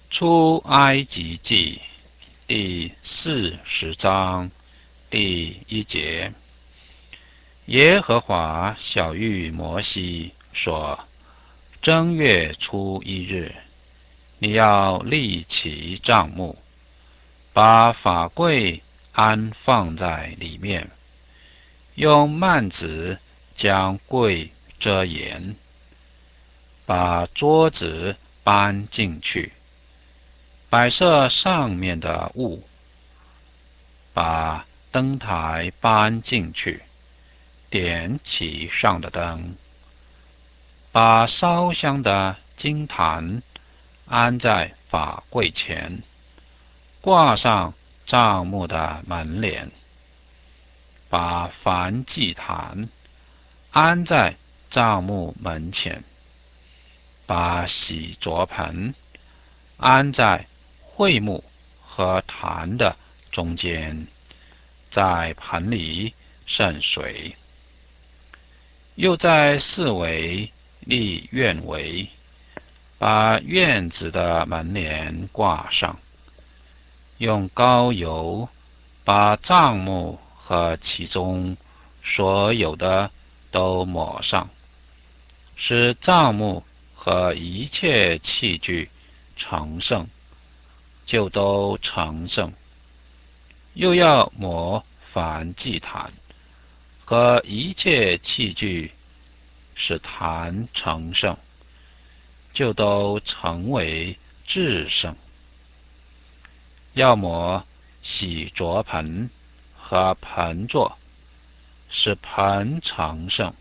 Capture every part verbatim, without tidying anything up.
出埃及记第四十章第一节，耶和华晓谕摩西说：正月初一日，你要立起帐幕，把法柜安放在里面，用幔子将柜遮掩，把桌子搬进去，摆设上面的物，把灯台搬进去，点起上的灯，把烧香的金坛安在法柜前，挂上帐幕的门帘，把燔祭坛安在帐幕门前，把洗濯盆安在会幕和坛的中间，在盆里盛水。又在四围立院围，把院子的门帘挂上，用膏油把帐幕和其中所有的都抹上，使帐幕和一切器具成圣，就都成圣。又要抹燔祭坛和一切器具，使坛成圣，就都成为至圣。要抹洗濯盆和盆座，使盆成圣。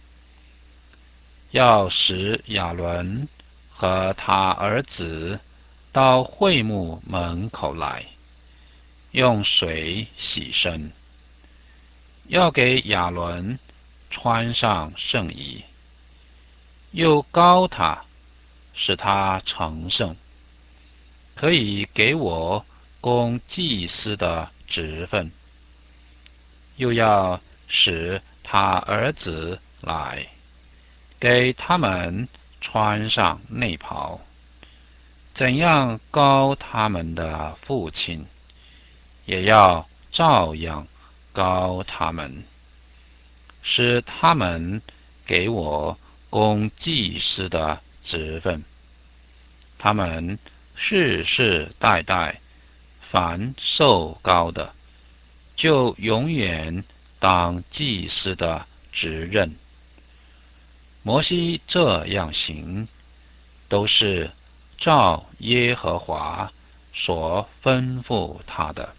要使亚伦和他儿子到会幕门口来，用水洗身。要给亚伦穿上圣衣，又膏他，使他成圣，可以给我供祭司的职分。又要使他儿子来，给他们穿上内袍，怎样膏他们的父亲，也要照样膏他们，使他们给我供祭司的职分。他们世世代代凡受膏的，就永远当祭司的职任。摩西这样行，都是照耶和华所吩咐他的。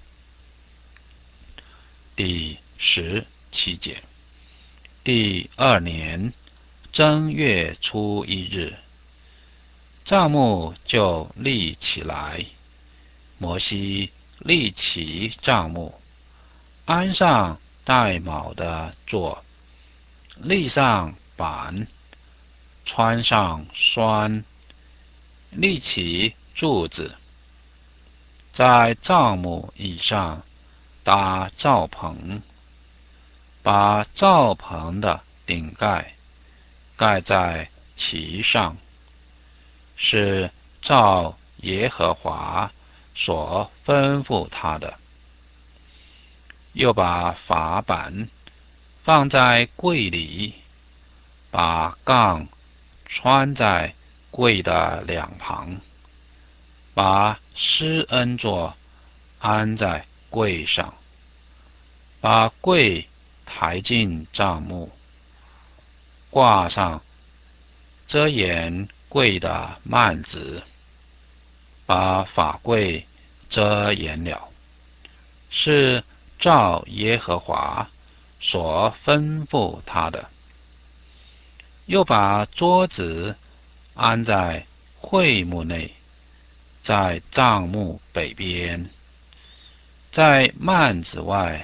第十七节，第二年正月初一日，帐幕就立起来。摩西立起帐幕，安上带卯的座，立上板，穿上栓，立起柱子，在帐幕以上搭罩棚，把罩棚的顶盖盖在其上，是照耶和华所吩咐他的。又把法版放在柜里，把杠穿在柜的两旁，把施恩座安在柜上，把柜抬进帐幕，挂上遮掩柜的幔子，把法柜遮掩了，是照耶和华所吩咐他的。又把桌子安在会幕内，在帐幕北边，在幔子外，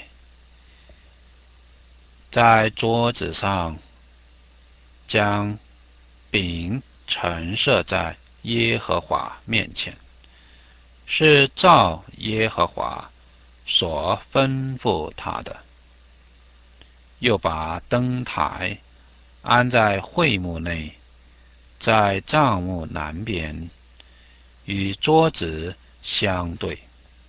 在桌子上将饼陈设在耶和华面前，是照耶和华所吩咐他的。又把灯台安在会幕内，在帐幕南边， 与桌子相对，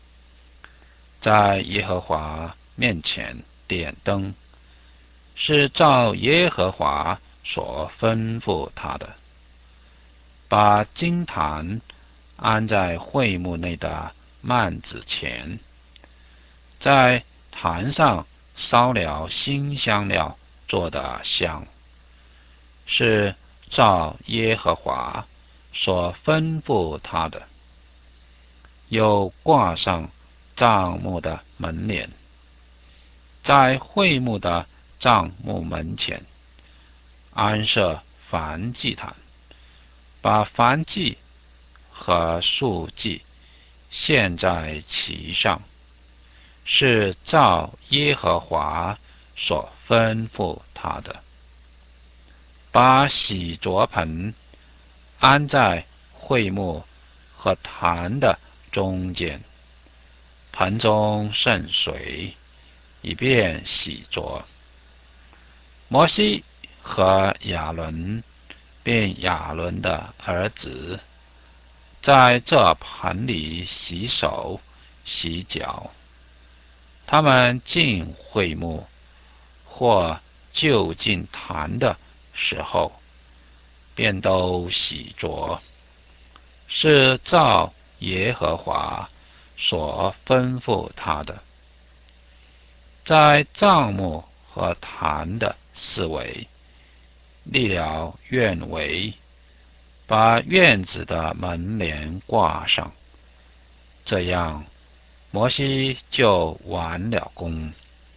在耶和华面前点灯，是照耶和华所吩咐他的。把金坛安在会幕内的幔子前，在坛上烧了新香料做的香，是照耶和华所吩咐他的。又挂上帐幕的门帘，在会幕的帐幕门前安设燔祭坛，把燔祭和素祭献在其上，是照耶和华所吩咐他的。把洗濯盆安在会幕和坛的中间，盆中盛水，以便洗濯。摩西和亚伦并亚伦的儿子在这盆里洗手洗脚。他们进会幕或就近坛的时候，便都洗濯，是照耶和华所吩咐他的。在帐幕和坛的四围立了院围，把院子的门帘挂上，这样摩西就完了工。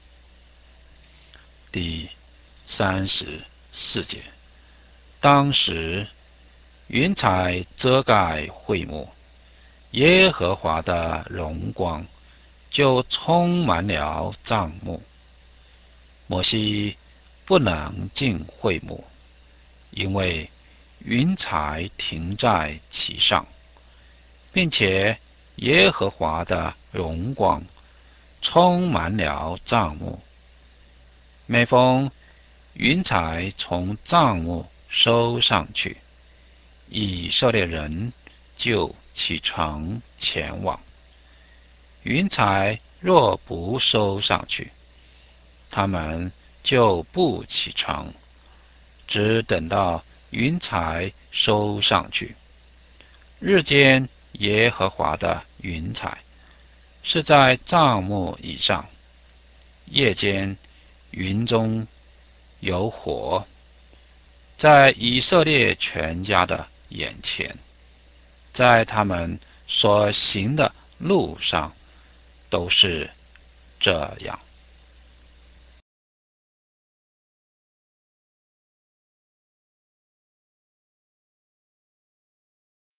第三十四节。当时云彩遮盖会幕，耶和华的荣光就充满了帐幕。摩西不能进会幕，因为云彩停在其上，并且耶和华的荣光充满了帐幕。每逢云彩从帐幕收上去，以色列人就启程前往。云彩若不收上去，他们就不启程，只等到云彩收上去。日间耶和华的云彩是在帐幕以上，夜间云中有火，在以色列全家的眼前，在他们所行的路上都是这样。